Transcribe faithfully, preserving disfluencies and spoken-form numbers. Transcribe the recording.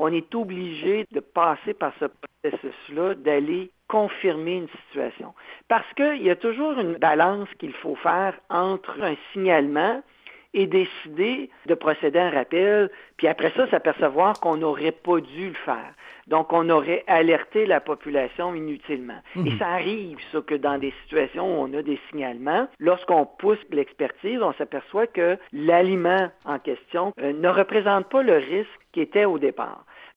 on est obligé de passer par ce processus-là, d'aller confirmer une situation. Parce qu'il y a toujours une balance qu'il faut faire entre un signalement et décider de procéder à un rappel, puis après ça, s'apercevoir qu'on n'aurait pas dû le faire. Donc, on aurait alerté la population inutilement. Mmh. Et ça arrive, ça, que dans des situations où on a des signalements, lorsqu'on pousse l'expertise, on s'aperçoit que l'aliment en question euh, ne représente pas le risque qui était au départ.